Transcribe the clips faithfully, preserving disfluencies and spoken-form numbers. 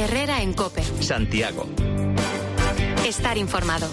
Herrera en COPE. Santiago. Estar informado.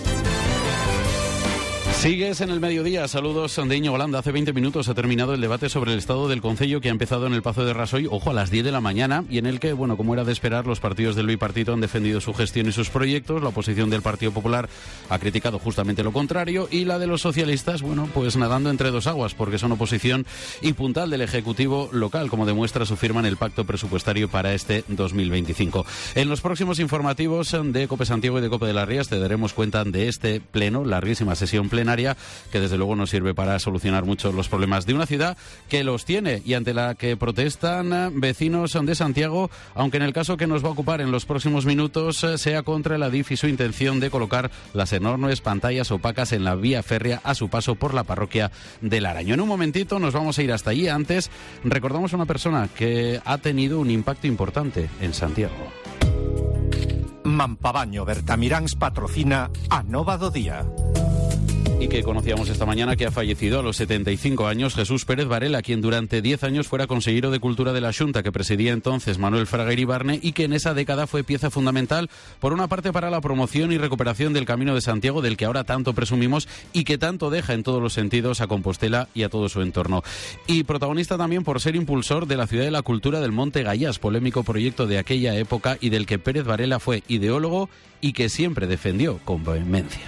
Sigues en el mediodía. Saludos de Íñigo Landa. Hace veinte minutos ha terminado el debate sobre el estado del concello que ha empezado en el Pazo de Rasoy, ojo, a las diez de la mañana, y en el que, bueno, como era de esperar, los partidos del bipartito han defendido su gestión y sus proyectos. La oposición del Partido Popular ha criticado justamente lo contrario, y la de los socialistas, bueno, pues nadando entre dos aguas, porque son oposición y puntal del Ejecutivo local, como demuestra su firma en el pacto presupuestario para este dos mil veinticinco. En los próximos informativos de COPE Santiago y de COPE de las Rías te daremos cuenta de este pleno, larguísima sesión plenaria, que desde luego nos sirve para solucionar muchos los problemas de una ciudad que los tiene y ante la que protestan vecinos de Santiago, aunque en el caso que nos va a ocupar en los próximos minutos sea contra el Adif y su intención de colocar las enormes pantallas opacas en la vía férrea a su paso por la parroquia del Araño. En un momentito nos vamos a ir hasta allí. Antes recordamos a una persona que ha tenido un impacto importante en Santiago. Mampabaño Bertamiráns patrocina a Nova do Día. Y que conocíamos esta mañana que ha fallecido a los setenta y cinco años Jesús Pérez Varela, quien durante diez años fuera consejero de Cultura de la Xunta, que presidía entonces Manuel Fraga Iribarne, y que en esa década fue pieza fundamental, por una parte, para la promoción y recuperación del Camino de Santiago, del que ahora tanto presumimos y que tanto deja en todos los sentidos a Compostela y a todo su entorno. Y protagonista también por ser impulsor de la Ciudad de la Cultura del Monte Gallás, polémico proyecto de aquella época y del que Pérez Varela fue ideólogo y que siempre defendió con vehemencia.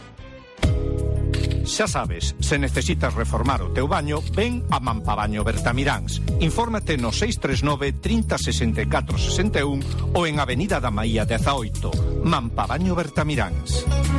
Xa sabes, se necesitas reformar o teu baño, ven a Mampabaño Bertamiráns. Infórmate no seis tres nove, trinta, sesenta e catro, sesenta e un ou en Avenida da Maía dezaoito. Mampabaño Bertamiráns.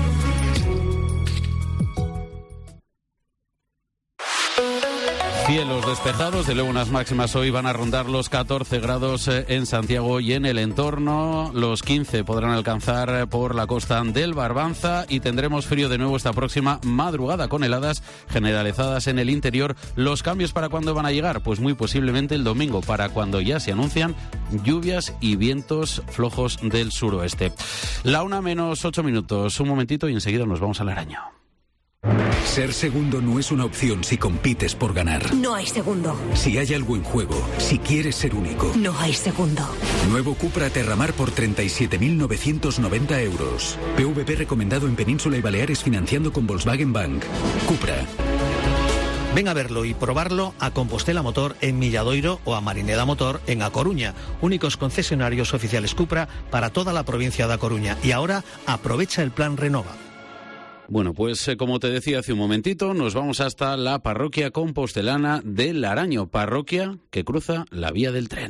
Cielos despejados, de luego unas máximas hoy van a rondar los catorce grados en Santiago y en el entorno. Los quince podrán alcanzar por la costa del Barbanza y tendremos frío de nuevo esta próxima madrugada con heladas generalizadas en el interior. ¿Los cambios para cuándo van a llegar? Pues muy posiblemente el domingo, para cuando ya se anuncian lluvias y vientos flojos del suroeste. La una menos ocho minutos, un momentito y enseguida nos vamos al Araño. Ser segundo no es una opción si compites por ganar. No hay segundo. Si hay algo en juego, si quieres ser único. No hay segundo. Nuevo Cupra Terramar por treinta y siete mil novecientos noventa euros. P V P recomendado en Península y Baleares financiando con Volkswagen Bank. Cupra. Ven a verlo y probarlo a Compostela Motor en Milladoiro o a Marineda Motor en A Coruña, únicos concesionarios oficiales Cupra para toda la provincia de A Coruña. Y ahora aprovecha el plan Renova. Bueno, pues eh, como te decía hace un momentito, nos vamos hasta la parroquia compostelana del Araño, parroquia que cruza la vía del tren.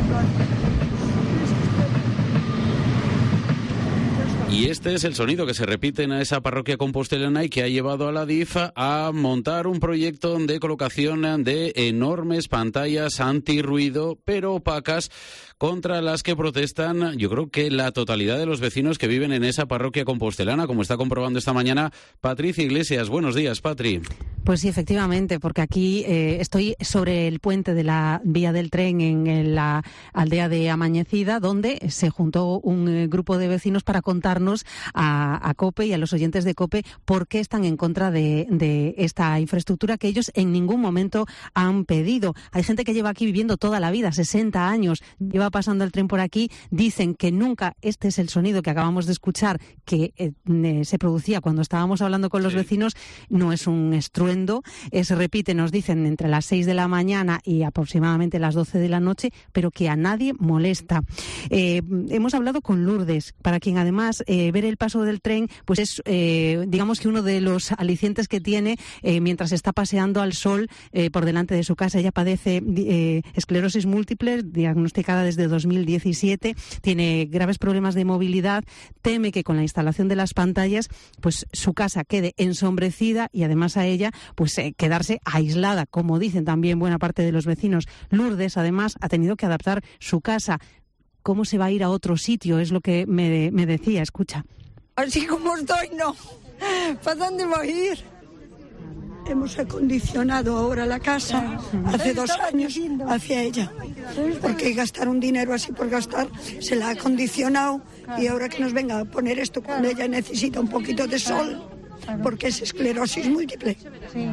Y este es el sonido que se repite en esa parroquia compostelana y que ha llevado a la D I F a montar un proyecto de colocación de enormes pantallas antirruido, pero opacas, contra las que protestan, yo creo que la totalidad de los vecinos que viven en esa parroquia compostelana, como está comprobando esta mañana Patricia Iglesias. Buenos días, Patri. Pues sí, efectivamente, porque aquí eh, estoy sobre el puente de la vía del tren en, en la aldea de Amañecida, donde se juntó un eh, grupo de vecinos para contarnos a, a COPE y a los oyentes de COPE por qué están en contra de, de esta infraestructura que ellos en ningún momento han pedido. Hay gente que lleva aquí viviendo toda la vida, sesenta años, lleva pasando el tren por aquí, dicen que nunca, este es el sonido que acabamos de escuchar, que eh, se producía cuando estábamos hablando con los sí. vecinos, no es un estruendo, eh, se repite, nos dicen, entre las seis de la mañana y aproximadamente las doce de la noche, pero que a nadie molesta. Eh, hemos hablado con Lourdes, para quien además eh, ver el paso del tren, pues es, eh, digamos que uno de los alicientes que tiene eh, mientras está paseando al sol eh, por delante de su casa. Ella padece eh, esclerosis múltiple, diagnosticada desde dos mil diecisiete, tiene graves problemas de movilidad, teme que con la instalación de las pantallas pues su casa quede ensombrecida y además a ella pues eh, quedarse aislada, como dicen también buena parte de los vecinos. Lourdes además ha tenido que adaptar su casa. ¿Cómo se va a ir a otro sitio? Es lo que me, me decía, escucha. Así como estoy, no. ¿Para dónde voy a ir? Hemos acondicionado ahora la casa hace dos años hacia ella, porque gastar un dinero así por gastar se la ha acondicionado y ahora que nos venga a poner esto cuando ella necesita un poquito de sol, porque es esclerosis múltiple.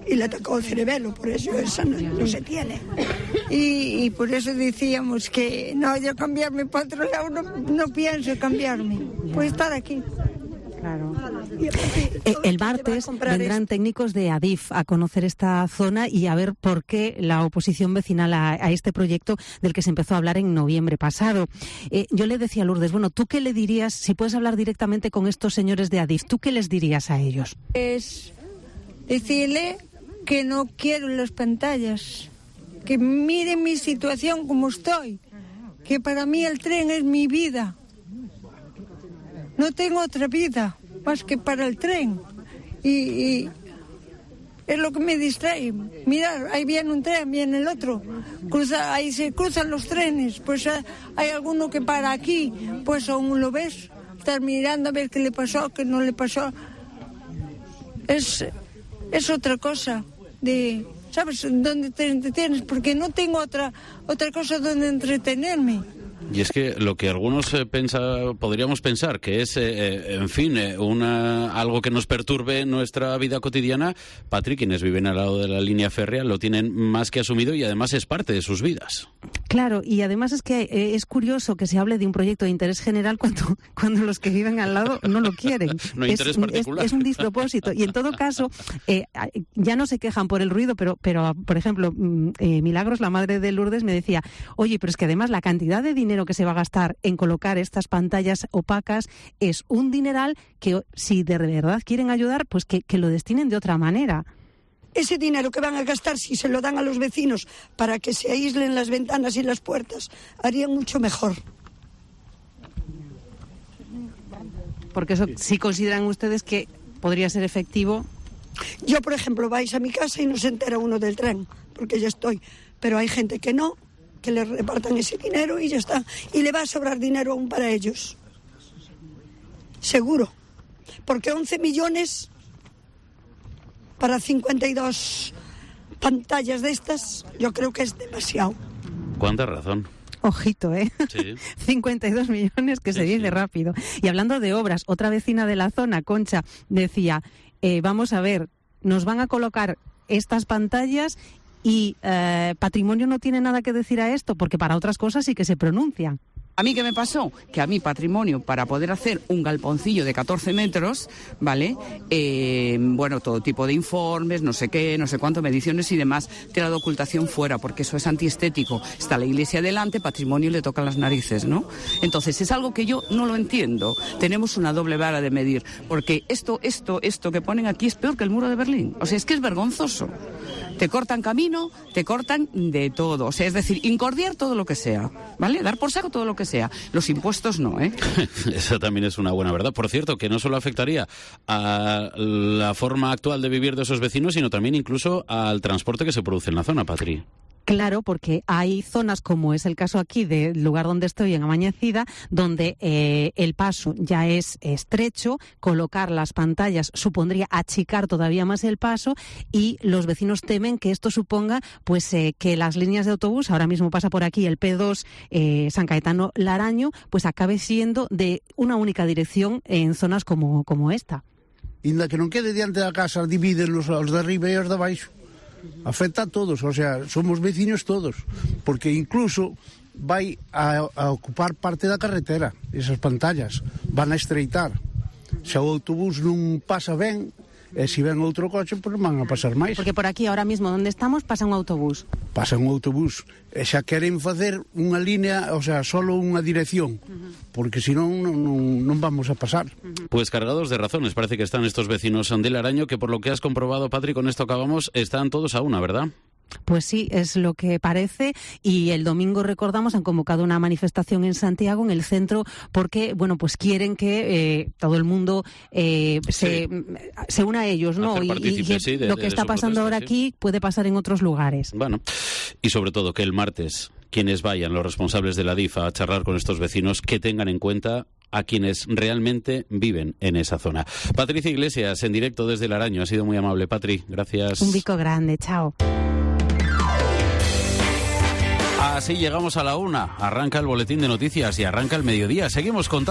y le atacó el cerebelo, por eso esa no, no se tiene. Y, y por eso decíamos que no, yo cambiarme para otro lado no, no pienso cambiarme, pues estar aquí. Claro. Eh, el martes vendrán esto. técnicos de Adif a conocer esta zona y a ver por qué la oposición vecinal a, a este proyecto del que se empezó a hablar en noviembre pasado. Eh, yo le decía a Lourdes, bueno, ¿tú qué le dirías, si puedes hablar directamente con estos señores de Adif, ¿tú qué les dirías a ellos? Es decirle que no quiero las pantallas, que miren mi situación como estoy, que para mí el tren es mi vida. No tengo otra vida más que para el tren. Y, y es lo que me distrae. Mirar, ahí viene un tren, viene el otro. Cruza, ahí se cruzan los trenes. Pues hay alguno que para aquí, pues aún lo ves. Estás mirando a ver qué le pasó, qué no le pasó. Es, es otra cosa de, ¿sabes? Dónde te entretienes, porque no tengo otra, otra cosa donde entretenerme. Y es que lo que algunos eh, pensa, podríamos pensar que es, eh, en fin, eh, una, algo que nos perturbe en nuestra vida cotidiana, Patri, quienes viven al lado de la línea férrea, lo tienen más que asumido y además es parte de sus vidas. Claro, y además es que eh, es curioso que se hable de un proyecto de interés general cuando, cuando los que viven al lado no lo quieren. No hay es, interés particular. Es, es un despropósito. Y en todo caso, eh, ya no se quejan por el ruido, pero, pero por ejemplo, eh, Milagros, la madre de Lourdes, me decía, oye, pero es que además la cantidad de dinero que se va a gastar en colocar estas pantallas opacas es un dineral que, si de verdad quieren ayudar, pues que, que lo destinen de otra manera. Ese dinero que van a gastar, si se lo dan a los vecinos para que se aíslen las ventanas y las puertas, harían mucho mejor. Porque eso sí consideran ustedes que podría ser efectivo. Yo, por ejemplo, vais a mi casa y no se entera uno del tren, porque ya estoy. Pero hay gente que no, que le repartan ese dinero y ya está. Y le va a sobrar dinero aún para ellos. Seguro. Porque once millones para cincuenta y dos pantallas de estas, yo creo que es demasiado. ¿Cuánta razón? Ojito, ¿eh? Sí. cincuenta y dos millones, que sí, se dice sí. rápido. Y hablando de obras, otra vecina de la zona, Concha, decía, eh, vamos a ver, nos van a colocar estas pantallas y eh, Patrimonio no tiene nada que decir a esto, porque para otras cosas sí que se pronuncian. ¿A mí qué me pasó? Que a mí Patrimonio, para poder hacer un galponcillo de catorce metros, ¿vale? Eh, bueno, todo tipo de informes, no sé qué, no sé cuánto, mediciones y demás, tela de ocultación fuera, porque eso es antiestético. Está la iglesia delante, Patrimonio le tocan las narices, ¿no? Entonces, es algo que yo no lo entiendo. Tenemos una doble vara de medir, porque esto, esto, esto que ponen aquí es peor que el muro de Berlín. O sea, es que es vergonzoso. Te cortan camino, te cortan de todo. O sea, es decir, incordiar todo lo que sea, ¿vale? Dar por saco todo lo que sea. Los impuestos no, ¿eh? Esa también es una buena verdad. Por cierto, que no solo afectaría a la forma actual de vivir de esos vecinos, sino también incluso al transporte que se produce en la zona, Patri. Claro, porque hay zonas, como es el caso aquí del lugar donde estoy, en Amañecida, donde eh, el paso ya es estrecho, colocar las pantallas supondría achicar todavía más el paso y los vecinos temen que esto suponga pues eh, que las líneas de autobús, ahora mismo pasa por aquí el P dos eh, San Caetano-Laraño, pues acabe siendo de una única dirección en zonas como, como esta. Inda que non quede diante da casa, dividen os, os de arriba e os de abaixo. Afecta a todos, o sea, somos vecinos todos, porque incluso vai a, a ocupar parte da carretera, esas pantallas, van a estreitar. Se o autobús non pasa ben, e se ven outro coche, pois van a pasar máis. Porque por aquí, ahora mismo, onde estamos, pasa un autobús. Pasa un autobús, e xa queren facer unha línea, o sea, solo unha dirección, uh-huh. porque senón non, non, non vamos a pasar. Uh-huh. Pues cargados de razones, parece que están estos vecinos de Laraño, que por lo que has comprobado, Patri, con esto acabamos, están todos a una, ¿verdad? Pues sí, es lo que parece, y el domingo, recordamos, han convocado una manifestación en Santiago, en el centro, porque, bueno, pues quieren que eh, todo el mundo eh, sí. se, se una a ellos, ¿no? Y, y que sí, de, lo que de, está de pasando protesta, ahora sí. aquí puede pasar en otros lugares. Bueno, y sobre todo que el martes quienes vayan, los responsables de la D I F, a charlar con estos vecinos, que tengan en cuenta a quienes realmente viven en esa zona. Patricia Iglesias, en directo desde Laraño. Ha sido muy amable, Patri. Gracias. Un bico grande. Chao. Así llegamos a la una. Arranca el boletín de noticias y arranca el mediodía. Seguimos contando.